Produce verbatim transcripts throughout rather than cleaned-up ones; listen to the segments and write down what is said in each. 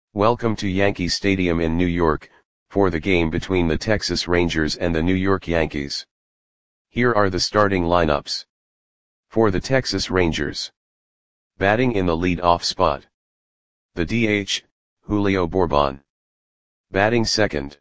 Welcome to Yankee Stadium in New York, for the game between the Texas Rangers and the New York Yankees. Here are the starting lineups. For the Texas Rangers. Batting in the lead-off spot. The D H, Julio Bourbon. Batting second.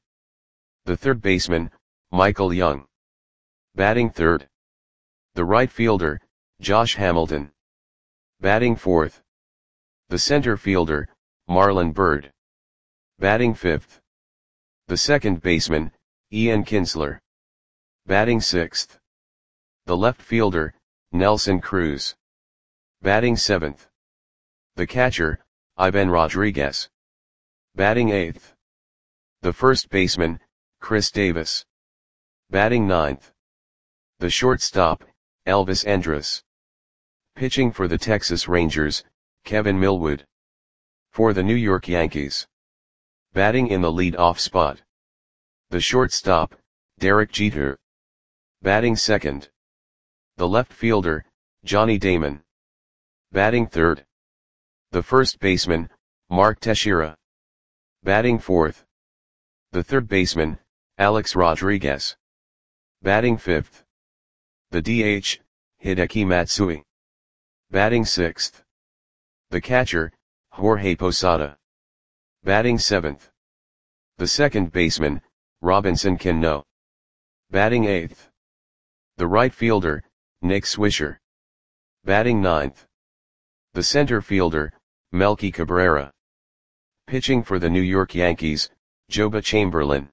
The third baseman, Michael Young. Batting third. The right fielder, Josh Hamilton. Batting fourth. The center fielder, Marlon Byrd. Batting fifth. The second baseman, Ian Kinsler. Batting sixth. The left fielder, Nelson Cruz. Batting seventh. The catcher, Ivan Rodriguez. Batting eighth. The first baseman, Chris Davis. Batting ninth. The shortstop, Elvis Andrus. Pitching for the Texas Rangers, Kevin Millwood. For the New York Yankees. Batting in the lead-off spot. The shortstop, Derek Jeter. Batting second. The left fielder, Johnny Damon. Batting third. The first baseman, Mark Teixeira. Batting fourth. The third baseman, Alex Rodriguez. Batting fifth. The D H, Hideki Matsui. Batting sixth. The catcher, Jorge Posada. Batting seventh. The second baseman, Robinson Cano. Batting eighth. The right fielder, Nick Swisher. Batting ninth. The center fielder, Melky Cabrera. Pitching for the New York Yankees, Joba Chamberlain.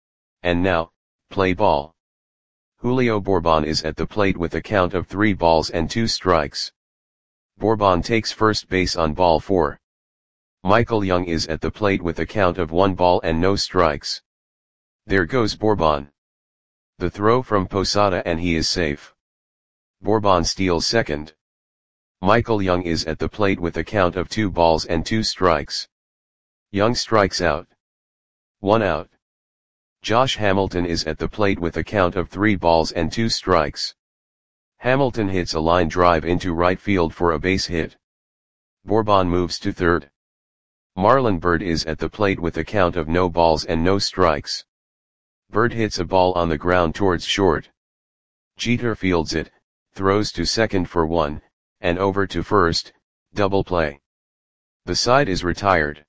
And now, play ball. Julio Bourbon is at the plate with a count of three balls and two strikes. Bourbon takes first base on ball four. Michael Young is at the plate with a count of one ball and no strikes. There goes Bourbon. The throw from Posada and he is safe. Bourbon steals second. Michael Young is at the plate with a count of two balls and two strikes. Young strikes out. One out. Josh Hamilton is at the plate with a count of three balls and two strikes. Hamilton hits a line drive into right field for a base hit. Bourbon moves to third. Marlon Byrd is at the plate with a count of no balls and no strikes. Byrd hits a ball on the ground towards short. Jeter fields it, throws to second for one, and over to first, double play. The side is retired.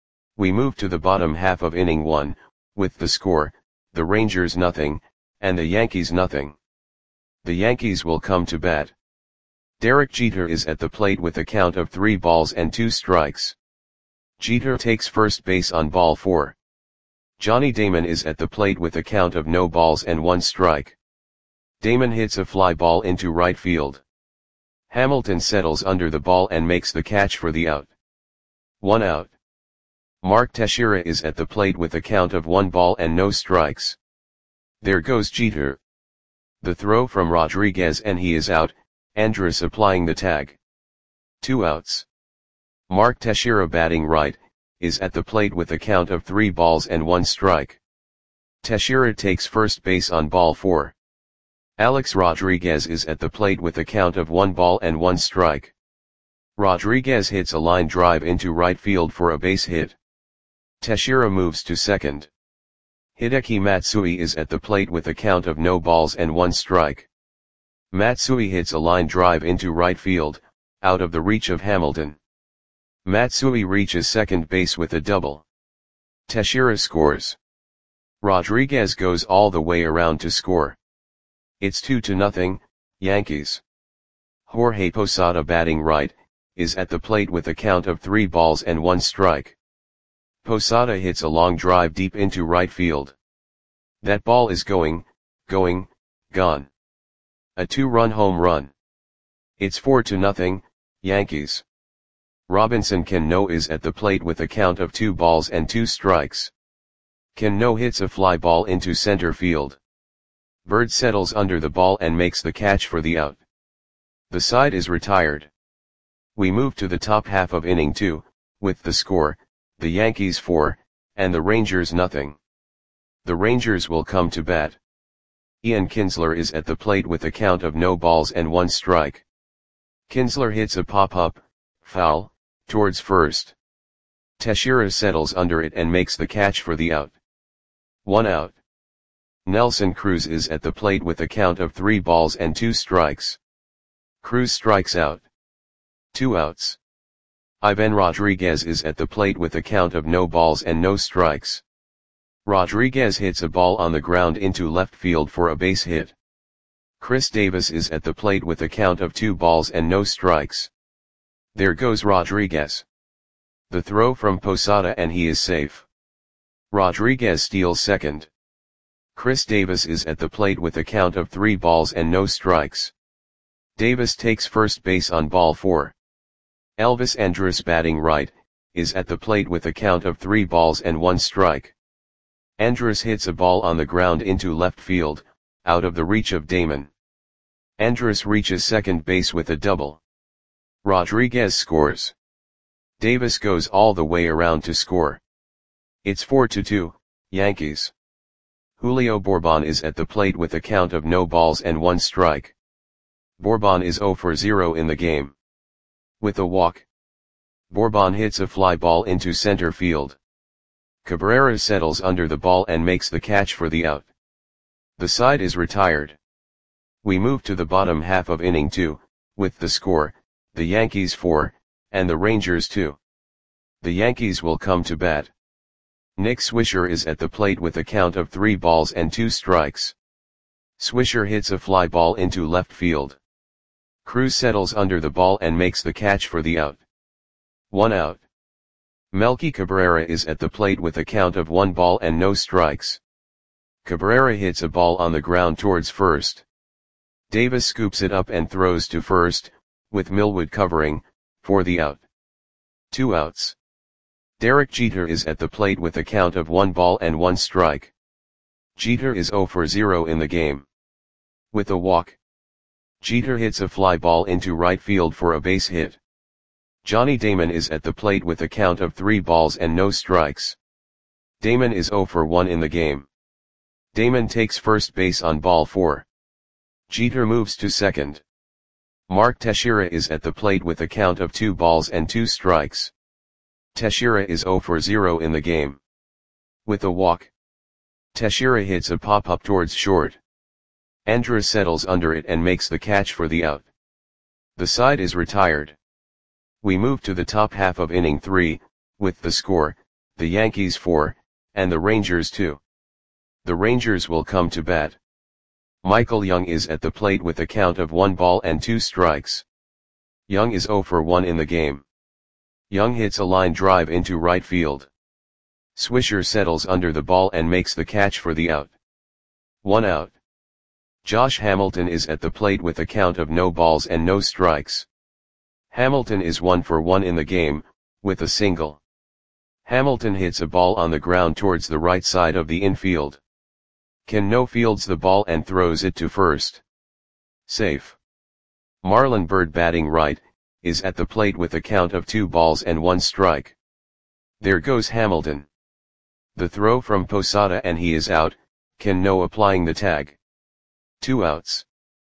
We move to the bottom half of inning one, with the score, the Rangers nothing, and the Yankees nothing. The Yankees will come to bat. Derek Jeter is at the plate with a count of three balls and two strikes. Jeter takes first base on ball four. Johnny Damon is at the plate with a count of no balls and one strike. Damon hits a fly ball into right field. Hamilton settles under the ball and makes the catch for the out. One out. Mark Teixeira is at the plate with a count of one ball and no strikes. There goes Jeter. The throw from Rodriguez and he is out, Andrus applying the tag. Two outs. Mark Teixeira batting right, is at the plate with a count of three balls and one strike. Teixeira takes first base on ball four. Alex Rodriguez is at the plate with a count of one ball and one strike. Rodriguez hits a line drive into right field for a base hit. Teixeira moves to second. Hideki Matsui is at the plate with a count of no balls and one strike. Matsui hits a line drive into right field, out of the reach of Hamilton. Matsui reaches second base with a double. Teixeira scores. Rodriguez goes all the way around to score. It's two to nothing, Yankees. Jorge Posada batting right, is at the plate with a count of three balls and one strike. Posada hits a long drive deep into right field. That ball is going, going, gone. A two-run home run. It's four to nothing, Yankees. Robinson Cano is at the plate with a count of two balls and two strikes. Cano hits a fly ball into center field. Byrd settles under the ball and makes the catch for the out. The side is retired. We move to the top half of inning two, with the score, the Yankees four, and the Rangers nothing. The Rangers will come to bat. Ian Kinsler is at the plate with a count of no balls and one strike. Kinsler hits a pop-up, foul, towards first. Teixeira settles under it and makes the catch for the out. One out. Nelson Cruz is at the plate with a count of three balls and two strikes. Cruz strikes out. Two outs. Ivan Rodriguez is at the plate with a count of no balls and no strikes. Rodriguez hits a ball on the ground into left field for a base hit. Chris Davis is at the plate with a count of two balls and no strikes. There goes Rodriguez. The throw from Posada and he is safe. Rodriguez steals second. Chris Davis is at the plate with a count of three balls and no strikes. Davis takes first base on ball four. Elvis Andrus, batting right, is at the plate with a count of three balls and one strike. Andrus hits a ball on the ground into left field, out of the reach of Damon. Andrus reaches second base with a double. Rodriguez scores. Davis goes all the way around to score. It's four to two, Yankees. Julio Bourbon is at the plate with a count of no balls and one strike. Bourbon is zero for zero in the game. With a walk, Bourbon hits a fly ball into center field. Cabrera settles under the ball and makes the catch for the out. The side is retired. We move to the bottom half of inning two, with the score, the Yankees four, and the Rangers two. The Yankees will come to bat. Nick Swisher is at the plate with a count of three balls and two strikes. Swisher hits a fly ball into left field. Cruz settles under the ball and makes the catch for the out. One out. Melky Cabrera is at the plate with a count of one ball and no strikes. Cabrera hits a ball on the ground towards first. Davis scoops it up and throws to first, with Millwood covering, for the out. Two outs. Derek Jeter is at the plate with a count of one ball and one strike. Jeter is zero for zero in the game. With a walk, Jeter hits a fly ball into right field for a base hit. Johnny Damon is at the plate with a count of three balls and no strikes. Damon is zero for one in the game. Damon takes first base on ball four. Jeter moves to second. Mark Teixeira is at the plate with a count of two balls and two strikes. Teixeira is zero for zero in the game. With a walk, Teixeira hits a pop-up towards short. Andrus settles under it and makes the catch for the out. The side is retired. We move to the top half of inning three, with the score, the Yankees four, and the Rangers two. The Rangers will come to bat. Michael Young is at the plate with a count of one ball and two strikes. Young is zero for one in the game. Young hits a line drive into right field. Swisher settles under the ball and makes the catch for the out. One out. Josh Hamilton is at the plate with a count of no balls and no strikes. Hamilton is one for one in the game, with a single. Hamilton hits a ball on the ground towards the right side of the infield. Cano fields the ball and throws it to first. Safe. Marlon Byrd, batting right, is at the plate with a count of two balls and one strike. There goes Hamilton. The throw from Posada and he is out, Cano applying the tag. Two outs.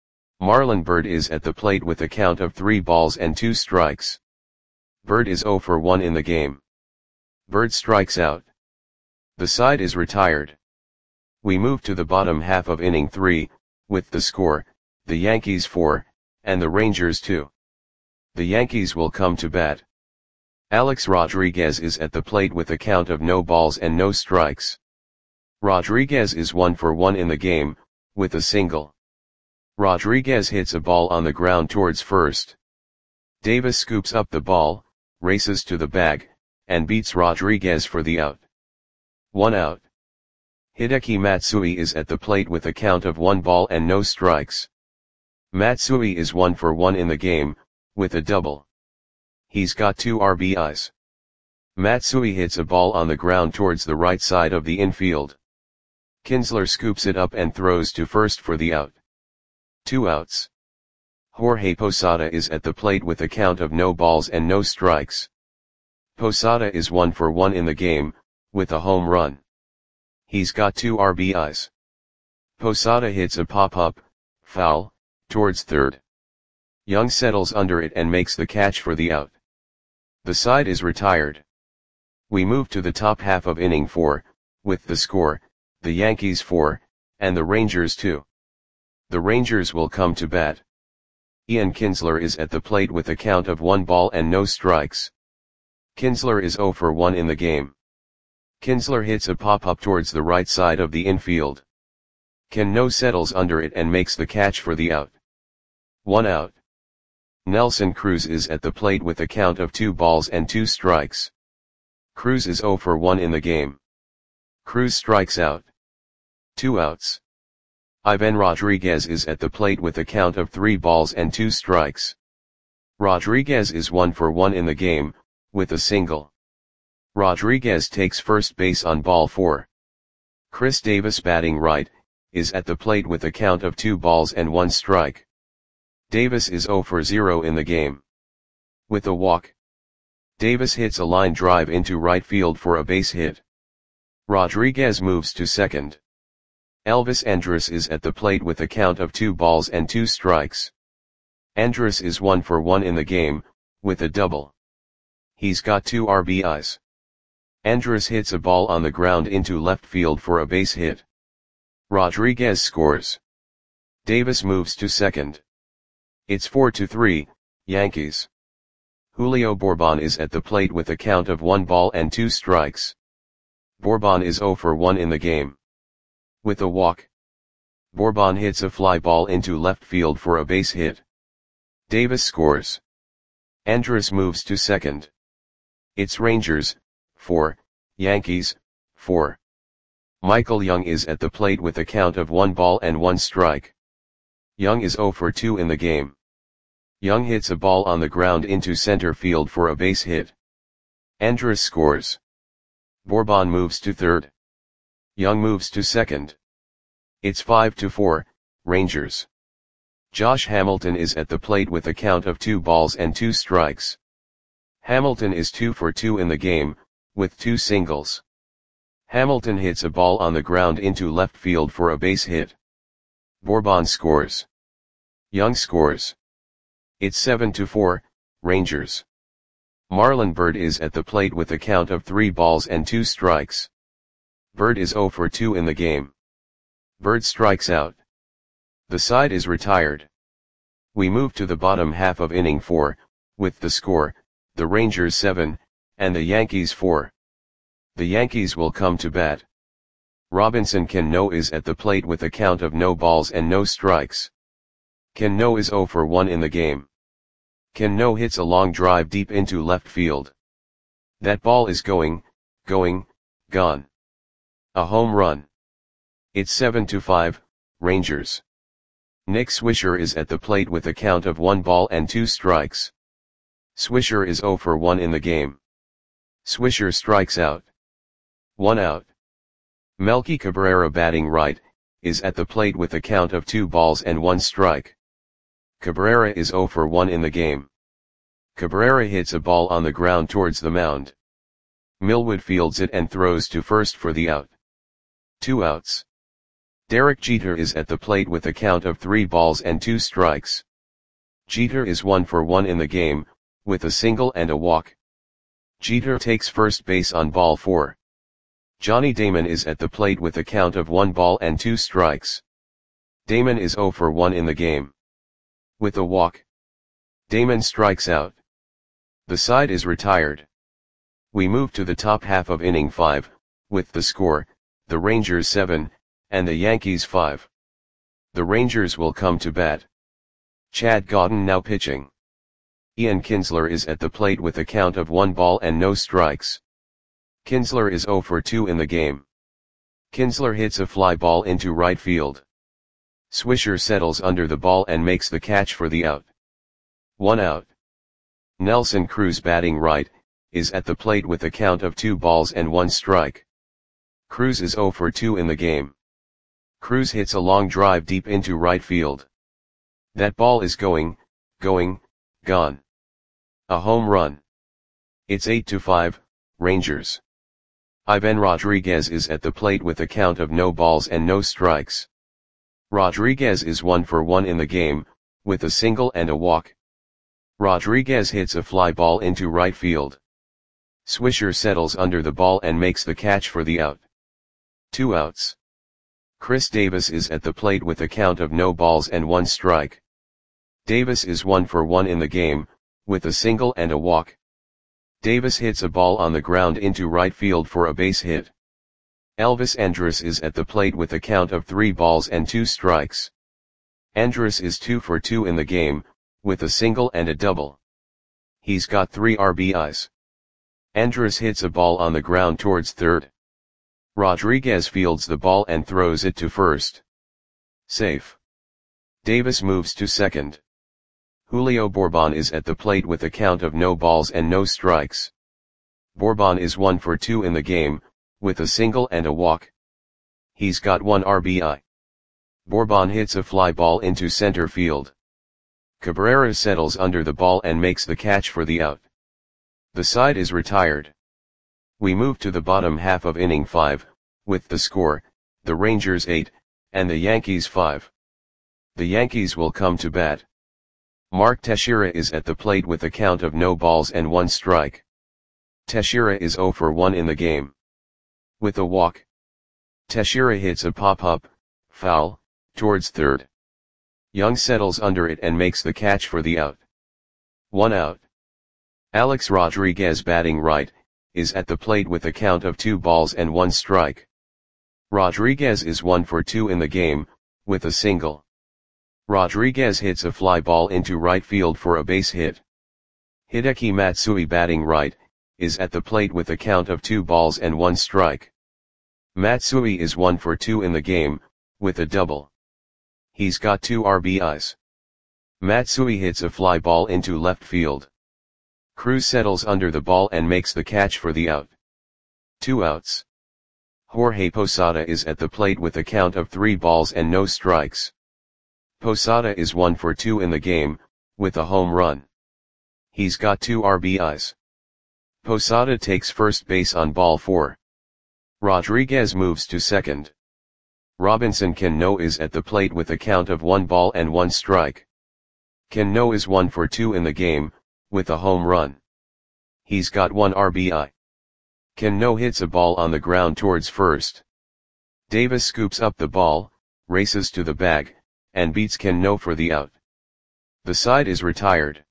Marlon Byrd is at the plate with a count of three balls and two strikes. Byrd is zero for one in the game. Byrd strikes out. The side is retired. We move to the bottom half of inning three, with the score, the Yankees four, and the Rangers two. The Yankees will come to bat. Alex Rodriguez is at the plate with a count of no balls and no strikes. Rodriguez is one for one in the game, with a single. Rodriguez hits a ball on the ground towards first. Davis scoops up the ball, races to the bag, and beats Rodriguez for the out. One out. Hideki Matsui is at the plate with a count of one ball and no strikes. Matsui is one for one in the game, with a double. He's got two R B Is. Matsui hits a ball on the ground towards the right side of the infield. Kinsler scoops it up and throws to first for the out. Two outs. Jorge Posada is at the plate with a count of no balls and no strikes. Posada is one for one in the game, with a home run. He's got two R B Is. Posada hits a pop-up, foul, towards third. Young settles under it and makes the catch for the out. The side is retired. We move to the top half of inning four, with the score, the Yankees four, and the Rangers two. The Rangers will come to bat. Ian Kinsler is at the plate with a count of one ball and no strikes. Kinsler is zero for one in the game. Kinsler hits a pop-up towards the right side of the infield. Cano settles under it and makes the catch for the out. One out. Nelson Cruz is at the plate with a count of two balls and two strikes. Cruz is zero for one in the game. Cruz strikes out. Two outs. Ivan Rodriguez is at the plate with a count of three balls and two strikes. Rodriguez is one for one in the game, with a single. Rodriguez takes first base on ball four. Chris Davis, batting right, is at the plate with a count of two balls and one strike. Davis is zero for zero in the game. With a walk. Davis hits a line drive into right field for a base hit. Rodriguez moves to second. Elvis Andrus is at the plate with a count of two balls and two strikes. Andrus is one for one in the game, with a double. He's got two R B Is. Andrus hits a ball on the ground into left field for a base hit. Rodriguez scores. Davis moves to second. It's four to three, Yankees. Julio Bourbon is at the plate with a count of one ball and two strikes. Bourbon is zero for one in the game. With a walk. Bourbon hits a fly ball into left field for a base hit. Davis scores. Andrus moves to second. It's Rangers, four, Yankees, four. Michael Young is at the plate with a count of one ball and one strike. Young is zero for two in the game. Young hits a ball on the ground into center field for a base hit. Andrus scores. Bourbon moves to third. Young moves to second. It's five to four, Rangers. Josh Hamilton is at the plate with a count of two balls and two strikes. Hamilton is two for two in the game, with two singles. Hamilton hits a ball on the ground into left field for a base hit. Bourbon scores. Young scores. It's seven to four, Rangers. Marlon Byrd is at the plate with a count of three balls and two strikes. Byrd is zero for two in the game. Byrd strikes out. The side is retired. We move to the bottom half of inning four, with the score, the Rangers seven, and the Yankees four. The Yankees will come to bat. Robinson Cano is at the plate with a count of no balls and no strikes. Cano is zero for one in the game. Cano hits a long drive deep into left field. That ball is going, going, gone. A home run. It's seven to five, Rangers. Nick Swisher is at the plate with a count of one ball and two strikes. Swisher is zero for one in the game. Swisher strikes out. One out. Melky Cabrera, batting right, is at the plate with a count of two balls and one strike. Cabrera is zero for one in the game. Cabrera hits a ball on the ground towards the mound. Millwood fields it and throws to first for the out. Two outs. Derek Jeter is at the plate with a count of three balls and two strikes. Jeter is one for one in the game, with a single and a walk. Jeter takes first base on ball four. Johnny Damon is at the plate with a count of one ball and two strikes. Damon is zero for one in the game. With a walk. Damon strikes out. The side is retired. We move to the top half of inning five, with the score, the Rangers seven, and the Yankees five. The Rangers will come to bat. Chad Gauden now pitching. Ian Kinsler is at the plate with a count of one ball and no strikes. Kinsler is zero for two in the game. Kinsler hits a fly ball into right field. Swisher settles under the ball and makes the catch for the out. One out. Nelson Cruz, batting right, is at the plate with a count of two balls and one strike. Cruz is zero for two in the game. Cruz hits a long drive deep into right field. That ball is going, going, gone. A home run. It's eight to five, Rangers. Ivan Rodriguez is at the plate with a count of no balls and no strikes. Rodriguez is one for one in the game, with a single and a walk. Rodriguez hits a fly ball into right field. Swisher settles under the ball and makes the catch for the out. Two outs. Chris Davis is at the plate with a count of no balls and one strike. Davis is one for one in the game, with a single and a walk. Davis hits a ball on the ground into right field for a base hit. Elvis Andrus is at the plate with a count of three balls and two strikes. Andrus is two for two in the game, with a single and a double. He's got three R B Is. Andrus hits a ball on the ground towards third. Rodriguez fields the ball and throws it to first. Safe. Davis moves to second. Julio Bourbon is at the plate with a count of no balls and no strikes. Bourbon is one for two in the game, with a single and a walk. He's got one R B I. Bourbon hits a fly ball into center field. Cabrera settles under the ball and makes the catch for the out. The side is retired. We move to the bottom half of inning five, with the score, the Rangers eight, and the Yankees five. The Yankees will come to bat. Mark Teixeira is at the plate with a count of no balls and one strike. Teixeira is zero for one in the game. With a walk. Teixeira hits a pop-up, foul, towards third. Young settles under it and makes the catch for the out. One out. Alex Rodriguez, batting right, is at the plate with a count of two balls and one strike. Rodriguez is one for two in the game, with a single. Rodriguez hits a fly ball into right field for a base hit. Hideki Matsui, batting right, is at the plate with a count of two balls and one strike. Matsui is one for two in the game, with a double. He's got two R B Is. Matsui hits a fly ball into left field. Cruz settles under the ball and makes the catch for the out. Two outs. Jorge Posada is at the plate with a count of three balls and no strikes. Posada is one for two in the game, with a home run. He's got two R B Is. Posada takes first base on ball four. Rodriguez moves to second. Robinson Cano is at the plate with a count of one ball and one strike. Cano is one for two in the game, with a home run. He's got one R B I. Cano hits a ball on the ground towards first. Davis scoops up the ball, races to the bag, and beats Cano for the out. The side is retired.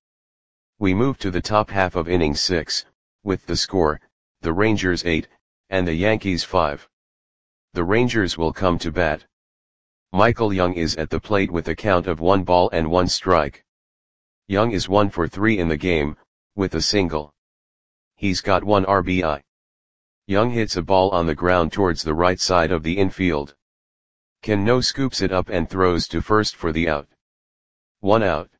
We move to the top half of inning six, with the score, the Rangers eight, and the Yankees five. The Rangers will come to bat. Michael Young is at the plate with a count of one ball and one strike. Young is one for three in the game, with a single. He's got one R B I. Young hits a ball on the ground towards the right side of the infield. Cano scoops it up and throws to first for the out. One out.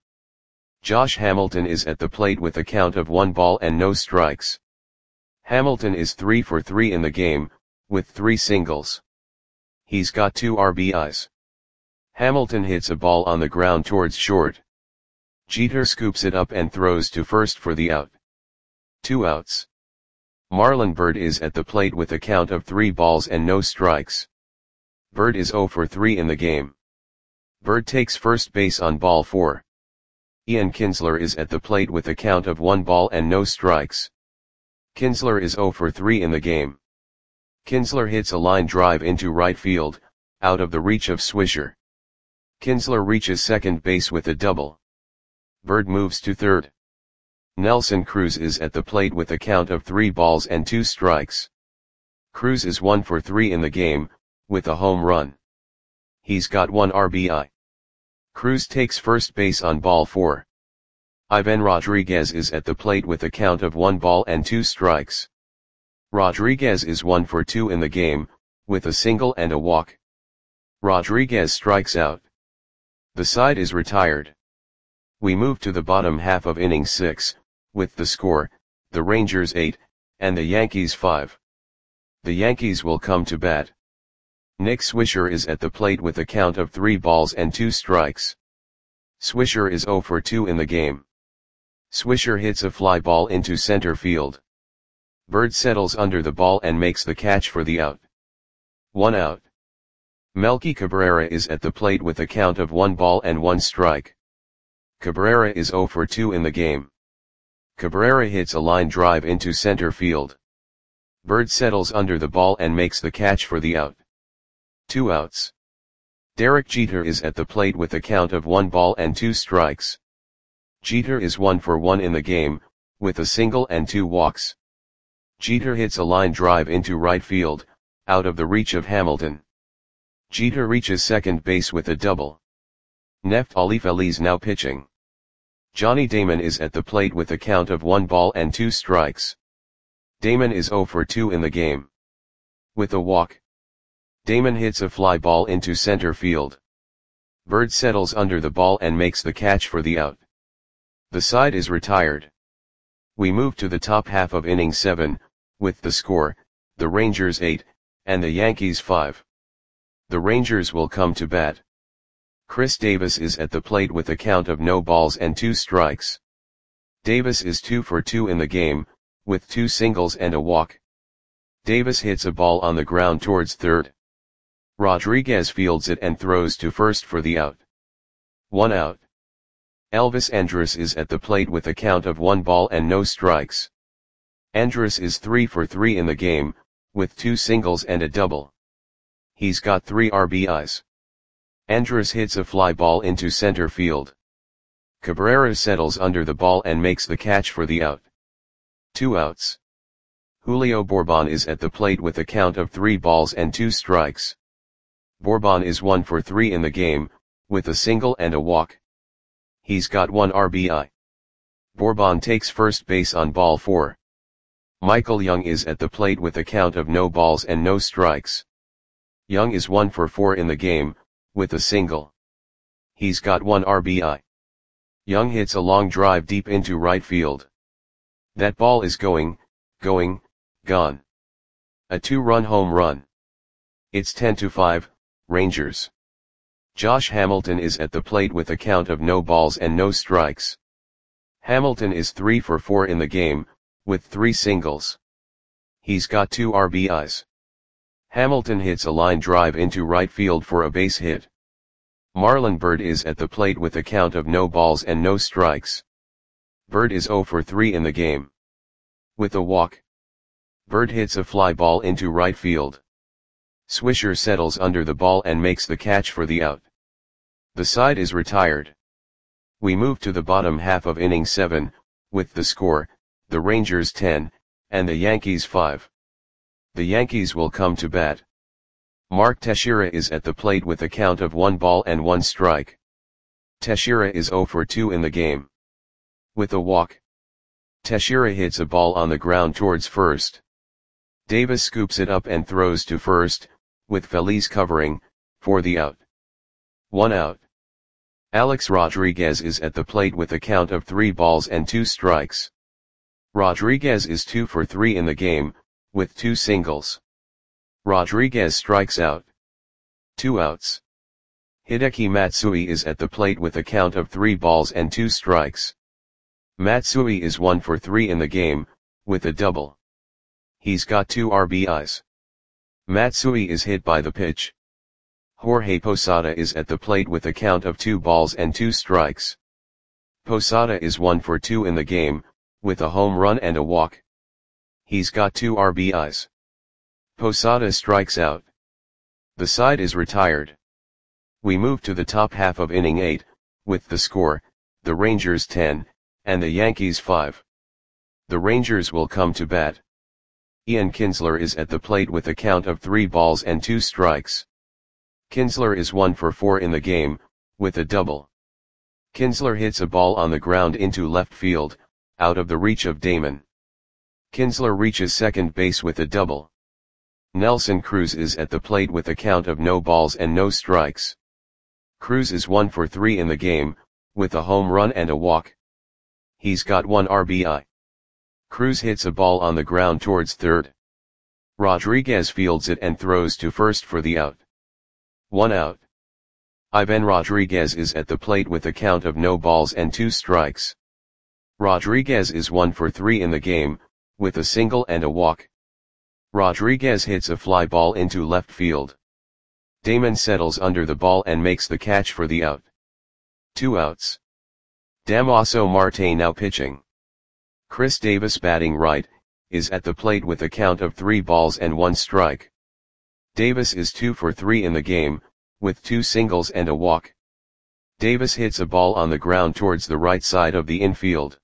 Josh Hamilton is at the plate with a count of one ball and no strikes. Hamilton is three for three in the game, with three singles. He's got two R B Is. Hamilton hits a ball on the ground towards short. Jeter scoops it up and throws to first for the out. Two outs. Marlon Byrd is at the plate with a count of three balls and no strikes. Byrd is zero for three in the game. Byrd takes first base on ball four. Ian Kinsler is at the plate with a count of one ball and no strikes. Kinsler is zero for three in the game. Kinsler hits a line drive into right field, out of the reach of Swisher. Kinsler reaches second base with a double. Byrd moves to third. Nelson Cruz is at the plate with a count of three balls and two strikes. Cruz is one for three in the game, with a home run. He's got one R B I. Cruz takes first base on ball four. Ivan Rodriguez is at the plate with a count of one ball and two strikes. Rodriguez is one for two in the game, with a single and a walk. Rodriguez strikes out. The side is retired. We move to the bottom half of inning six, with the score, the Rangers eight, and the Yankees five. The Yankees will come to bat. Nick Swisher is at the plate with a count of three balls and two strikes. Swisher is zero for two in the game. Swisher hits a fly ball into center field. Byrd settles under the ball and makes the catch for the out. One out. Melky Cabrera is at the plate with a count of one ball and one strike. Cabrera is zero for two in the game. Cabrera hits a line drive into center field. Bird settles under the ball and makes the catch for the out. Two outs. Derek Jeter is at the plate with a count of one ball and two strikes. Jeter is one for one in the game, with a single and two walks. Jeter hits a line drive into right field, out of the reach of Hamilton. Jeter reaches second base with a double. Neftali Feliz now pitching. Johnny Damon is at the plate with a count of one ball and two strikes. Damon is zero for two in the game. With a walk. Damon hits a fly ball into center field. Bird settles under the ball and makes the catch for the out. The side is retired. We move to the top half of inning seven, with the score, the Rangers eight, and the Yankees five. The Rangers will come to bat. Chris Davis is at the plate with a count of no balls and two strikes. Davis is two for two in the game, with two singles and a walk. Davis hits a ball on the ground towards third. Rodriguez fields it and throws to first for the out. One out. Elvis Andrus is at the plate with a count of one ball and no strikes. Andrus is three for three in the game, with two singles and a double. He's got three R B Is. Andrus hits a fly ball into center field. Cabrera settles under the ball and makes the catch for the out. Two outs. Julio Bourbon is at the plate with a count of three balls and two strikes. Bourbon is one for three in the game, with a single and a walk. He's got one R B I. Bourbon takes first base on ball four. Michael Young is at the plate with a count of no balls and no strikes. Young is one for four in the game, with a single. He's got one R B I. Young hits a long drive deep into right field. That ball is going, going, gone. A two-run home run. It's ten to five, Rangers. Josh Hamilton is at the plate with a count of no balls and no strikes. Hamilton is three for four in the game, with three singles. He's got two R B Is. Hamilton hits a line drive into right field for a base hit. Marlon Byrd is at the plate with a count of no balls and no strikes. Byrd is zero for three in the game. With a walk. Byrd hits a fly ball into right field. Swisher settles under the ball and makes the catch for the out. The side is retired. We move to the bottom half of inning seven, with the score, the Rangers ten, and the Yankees five. The Yankees will come to bat. Mark Teixeira is at the plate with a count of one ball and one strike. Teixeira is zero for two in the game. With a walk. Teixeira hits a ball on the ground towards first. Davis scoops it up and throws to first, with Feliz covering, for the out. One out. Alex Rodriguez is at the plate with a count of three balls and two strikes. Rodriguez is two for three in the game, with two singles. Rodriguez strikes out. Two outs. Hideki Matsui is at the plate with a count of three balls and two strikes. Matsui is one for three in the game, with a double. He's got two R B Is. Matsui is hit by the pitch. Jorge Posada is at the plate with a count of two balls and two strikes. Posada is one for two in the game, with a home run and a walk. He's got two R B Is. Posada strikes out. The side is retired. We move to the top half of inning eight, with the score, the Rangers ten, and the Yankees five. The Rangers will come to bat. Ian Kinsler is at the plate with a count of three balls and two strikes. Kinsler is one for four in the game, with a double. Kinsler hits a ball on the ground into left field, out of the reach of Damon. Kinsler reaches second base with a double. Nelson Cruz is at the plate with a count of no balls and no strikes. Cruz is one for three in the game, with a home run and a walk. He's got one R B I. Cruz hits a ball on the ground towards third. Rodriguez fields it and throws to first for the out. One out. Ivan Rodriguez is at the plate with a count of no balls and two strikes. Rodriguez is one for three in the game, with a single and a walk. Rodriguez hits a fly ball into left field. Damon settles under the ball and makes the catch for the out. Two outs. Damaso Marte now pitching. Chris Davis batting right, is at the plate with a count of three balls and one strike. Davis is two for three in the game, with two singles and a walk. Davis hits a ball on the ground towards the right side of the infield.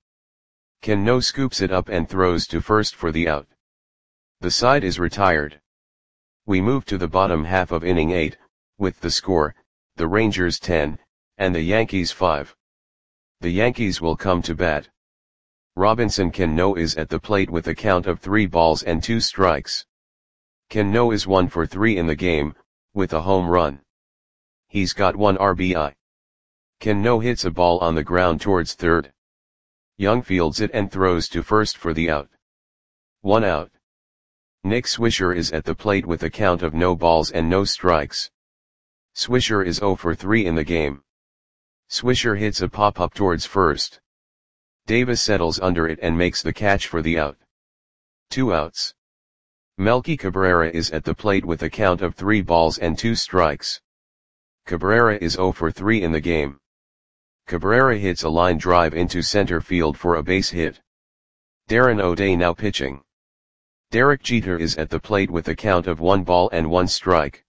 Cano scoops it up and throws to first for the out. The side is retired. We move to the bottom half of inning eight, with the score, the Rangers ten, and the Yankees five. The Yankees will come to bat. Robinson Cano is at the plate with a count of three balls and two strikes. Cano is one for three in the game, with a home run. He's got one R B I. Cano hits a ball on the ground towards third. Young fields it and throws to first for the out. One out. Nick Swisher is at the plate with a count of no balls and no strikes. Swisher is zero for three in the game. Swisher hits a pop-up towards first. Davis settles under it and makes the catch for the out. Two outs. Melky Cabrera is at the plate with a count of three balls and two strikes. Cabrera is zero for three in the game. Cabrera hits a line drive into center field for a base hit. Darren O'Day now pitching. Derek Jeter is at the plate with a count of one ball and one strike.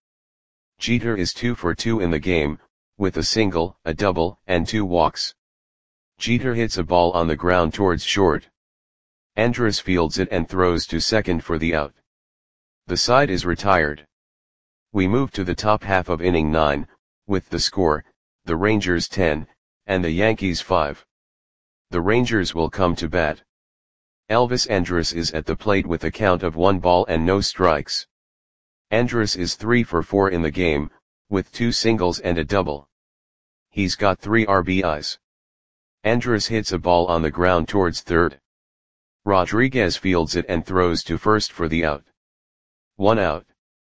Jeter is two for two in the game, with a single, a double, and two walks. Jeter hits a ball on the ground towards short. Andrus fields it and throws to second for the out. The side is retired. We move to the top half of inning nine, with the score, the Rangers ten, and the Yankees five. The Rangers will come to bat. Elvis Andrus is at the plate with a count of one ball and no strikes. Andrus is three for four in the game, with two singles and a double. He's got three R B Is. Andrus hits a ball on the ground towards third. Rodriguez fields it and throws to first for the out. One out.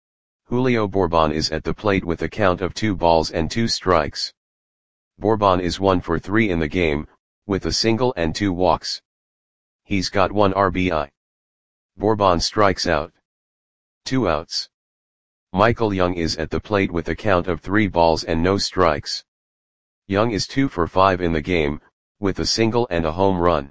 Julio Bourbon is at the plate with a count of two balls and two strikes. Bourbon is one for three in the game, with a single and two walks. He's got one R B I. Bourbon strikes out. Two outs. Michael Young is at the plate with a count of three balls and no strikes. Young is two for five in the game, with a single and a home run.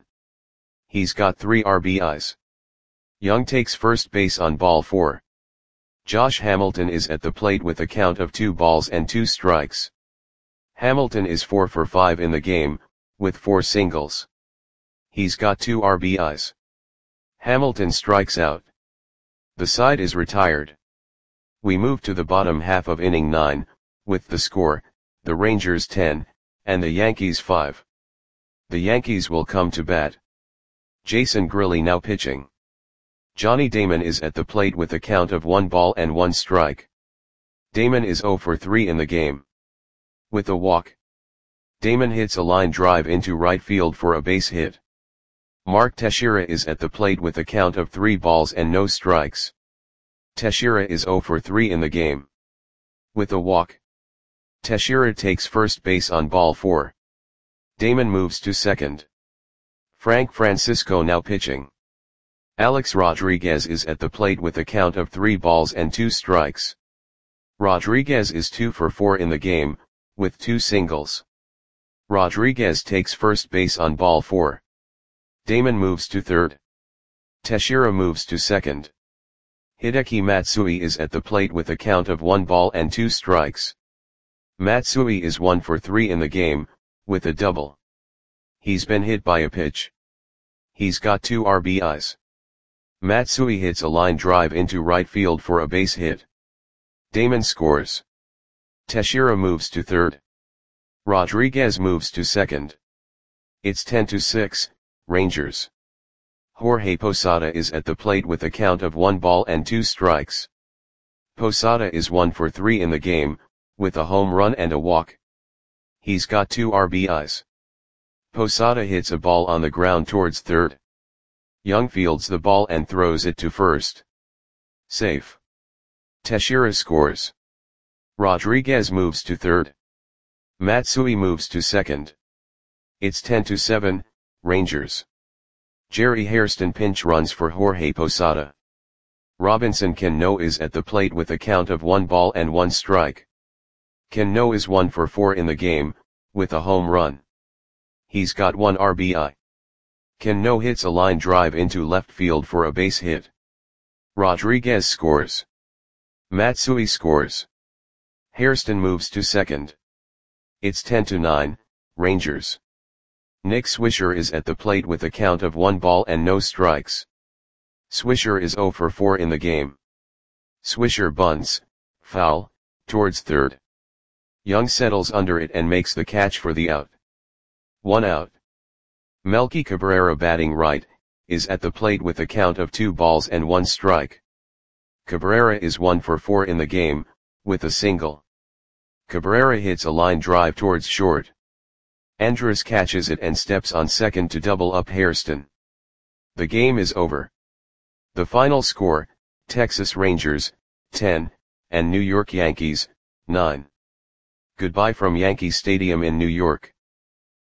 He's got three R B Is. Young takes first base on ball four. Josh Hamilton is at the plate with a count of two balls and two strikes. Hamilton is four for five in the game, with four singles. He's got two R B Is. Hamilton strikes out. The side is retired. We move to the bottom half of inning nine, with the score, the Rangers ten, and the Yankees five. The Yankees will come to bat. Jason Grilli now pitching. Johnny Damon is at the plate with a count of one ball and one strike. Damon is zero for three in the game. With a walk. Damon hits a line drive into right field for a base hit. Mark Teixeira is at the plate with a count of three balls and no strikes. Teixeira is zero for three in the game. With a walk. Teixeira takes first base on ball four. Damon moves to second. Frank Francisco now pitching. Alex Rodriguez is at the plate with a count of three balls and two strikes. Rodriguez is two for four in the game, with two singles. Rodriguez takes first base on ball four. Damon moves to third. Teixeira moves to second. Hideki Matsui is at the plate with a count of one ball and two strikes. Matsui is one for three in the game, with a double. He's been hit by a pitch. He's got two R B Is. Matsui hits a line drive into right field for a base hit. Damon scores. Teixeira moves to third. Rodriguez moves to second. It's ten to six, Rangers. Jorge Posada is at the plate with a count of one ball and two strikes. Posada is one for three in the game, with a home run and a walk. He's got two R B Is. Posada hits a ball on the ground towards third. Young fields the ball and throws it to first. Safe. Teixeira scores. Rodriguez moves to third. Matsui moves to second. It's ten to seven, Rangers. Jerry Hairston pinch runs for Jorge Posada. Robinson Cano is at the plate with a count of one ball and one strike. Cano is one for four in the game, with a home run. He's got one R B I. Cano hits a line drive into left field for a base hit. Rodriguez scores. Matsui scores. Hairston moves to second. It's ten to nine, Rangers. Nick Swisher is at the plate with a count of one ball and no strikes. Swisher is zero for four in the game. Swisher bunts, foul, towards third. Young settles under it and makes the catch for the out. One out. Melky Cabrera, batting right, is at the plate with a count of two balls and one strike. Cabrera is one for four in the game, with a single. Cabrera hits a line drive towards short. Andrus catches it and steps on second to double up Hairston. The game is over. The final score, Texas Rangers, ten, and New York Yankees, nine. Goodbye from Yankee Stadium in New York.